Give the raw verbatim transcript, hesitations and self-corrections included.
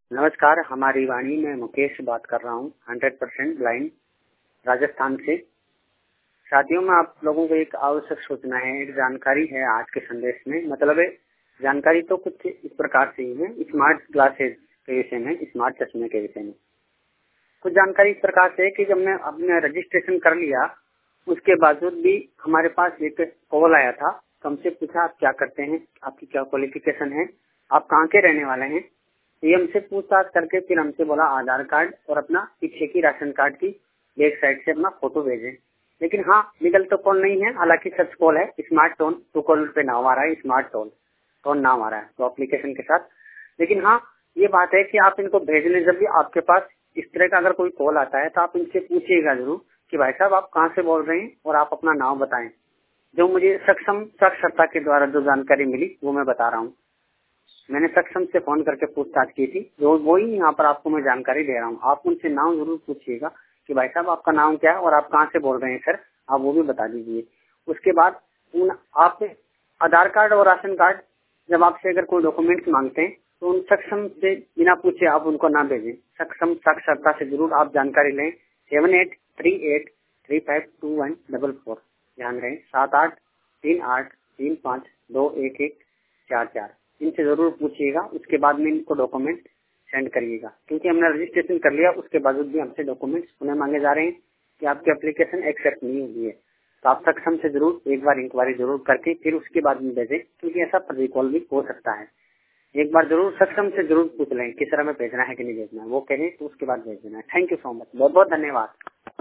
नमस्कार, हमारी वाणी में मुकेश बात कर रहा हूँ, हंड्रेड परसेंट ब्लाइंड, राजस्थान से। साथियों, में आप लोगों को एक आवश्यक सूचना है, एक जानकारी है आज के संदेश में। मतलब है जानकारी तो कुछ इस प्रकार से ही है, स्मार्ट ग्लासेस के विषय में, स्मार्ट चश्मे के विषय में। कुछ जानकारी इस प्रकार से है कि जब मैं अपने रजिस्ट्रेशन कर लिया, उसके बावजूद भी हमारे पास एक कॉल आया था। हमसे पूछा आप क्या करते हैं, आपकी क्या क्वालिफिकेशन है, आप कहाँ के रहने वाले हैं। ये हमसे पूछताछ करके फिर हमसे बोला आधार कार्ड और अपना पीछे की राशन कार्ड की बैक साइड से अपना फोटो भेजें। लेकिन हाँ, लीगल तो कॉल नहीं है, हालांकि सच कॉल है, स्मार्ट टोन टू कॉल पे नाम आ रहा है, स्मार्ट टोन टोन नाम आ रहा है तो एप्लीकेशन के साथ। लेकिन हाँ, ये बात है कि आप इनको भेजने जब भी आपके पास इस तरह का अगर कोई कॉल आता है तो आप इनसे पूछिएगा जरूर कि भाई साहब आप कहाँ से बोल रहे हैं और आप अपना नाम बताएं। जो मुझे सक्षम साक्षरता के द्वारा जो जानकारी मिली वो मैं बता रहा हूँ। मैंने सक्षम से फोन करके पूछताछ की थी, जो वो ही यहाँ पर आपको मैं जानकारी दे रहा हूँ। आप उनसे नाम जरूर पूछिएगा कि भाई साहब आपका नाम क्या है और आप कहाँ से बोल रहे हैं सर, आप वो भी बता दीजिए। उसके बाद उन आप आधार कार्ड और राशन कार्ड जब आपसे अगर कोई डॉक्यूमेंट्स मांगते हैं तो उन सक्षम से बिना पूछे आप उनको ना भेजें। सक्षम साक्षरता से जरूर आप जानकारी लें। Seven eight three eight three five two one double four, ध्यान रहे, सात आठ तीन आठ तीन पाँच दो एक एक चार चार, इनसे जरूर पूछिएगा। उसके बाद में इनको डॉक्यूमेंट सेंड करिएगा, क्योंकि हमने रजिस्ट्रेशन कर लिया, उसके बावजूद भी हमसे डॉक्यूमेंट्स पुनः मांगे जा रहे हैं कि आपकी एप्लीकेशन एक्सेप्ट नहीं हुई है। तो आप सक्षम से जरूर एक बार इंक्वायरी जरूर करके फिर उसके बाद में भेजें, क्योंकि ऐसा रिकॉल भी हो सकता है। एक बार जरूर सक्षम से जरूर पूछ लें किस तरह में भेजना है कि नहीं भेजना है, वो कहें तो उसके बाद भेज देना है। थैंक यू सो मच, बहुत बहुत धन्यवाद।